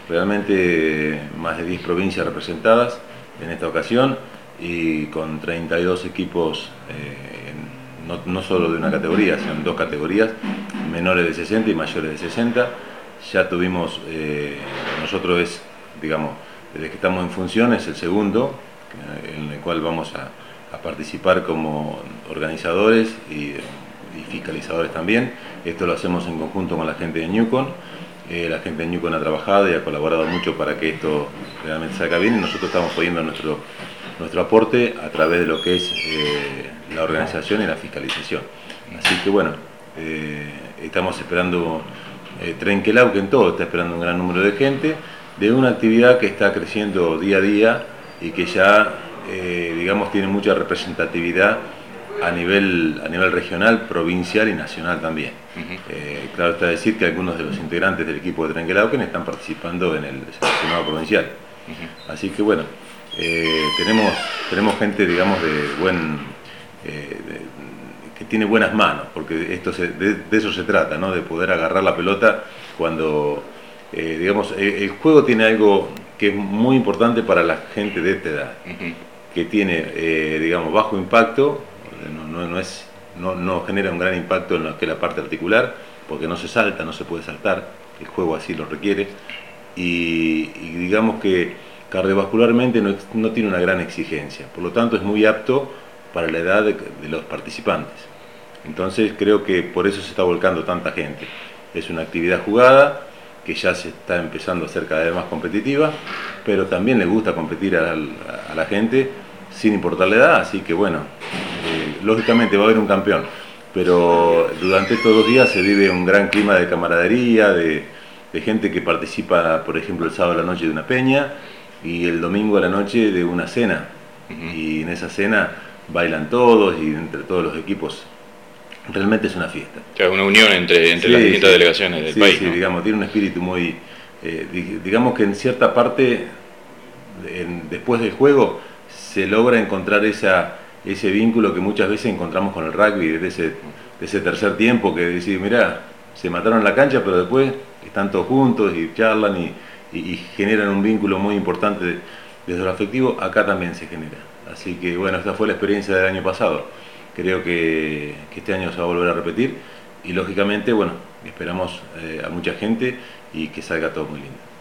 realmente más de 10 provincias representadas en esta ocasión y con 32 equipos, no solo de una categoría, sino en dos categorías, menores de 60 y mayores de 60. Ya tuvimos, nosotros digamos, desde que estamos en función es el segundo, en el cual vamos a participar como organizadores y fiscalizadores también. Esto lo hacemos en conjunto con la gente de Newcon. La gente de Newcon ha trabajado y ha colaborado mucho para que esto realmente salga bien y nosotros estamos poniendo nuestro aporte a través de lo que es la organización y la fiscalización. Así que bueno, estamos esperando Trenquelau, que en todo está esperando un gran número de gente, de una actividad que está creciendo día a día y que ya, digamos, tiene mucha representatividad a nivel regional, provincial y nacional también. Claro está decir que algunos de los integrantes del equipo de Trenquelauquen están participando en el seleccionado provincial. Así que bueno, tenemos gente, digamos, que tiene buenas manos, porque de eso se trata, ¿no? De poder agarrar la pelota cuando, digamos, el juego tiene algo que es muy importante para la gente de esta edad, que tiene, digamos, bajo impacto, no genera un gran impacto en lo que es la parte articular, porque no se salta, no se puede saltar, el juego así lo requiere, y digamos que cardiovascularmente no tiene una gran exigencia, por lo tanto es muy apto para la edad de los participantes. Entonces creo que por eso se está volcando tanta gente. Es una actividad jugada que ya se está empezando a ser cada vez más competitiva, pero también le gusta competir a la gente sin importar la edad, así que bueno, lógicamente va a haber un campeón, pero durante estos 2 días se vive un gran clima de camaradería, de gente que participa, por ejemplo, el sábado a la noche de una peña y el domingo a la noche de una cena, y en esa cena bailan todos y entre todos los equipos realmente es una fiesta. O sea, una unión entre las distintas delegaciones del país, sí, ¿no? Digamos, tiene un espíritu muy, digamos que en cierta parte, después del juego, se logra encontrar ese vínculo que muchas veces encontramos con el rugby, de ese tercer tiempo que decís, mirá, se mataron en la cancha, pero después están todos juntos y charlan y generan un vínculo muy importante desde lo afectivo. Acá también se genera. Así que bueno, esta fue la experiencia del año pasado. Creo que este año se va a volver a repetir y lógicamente, bueno, esperamos a mucha gente y que salga todo muy lindo.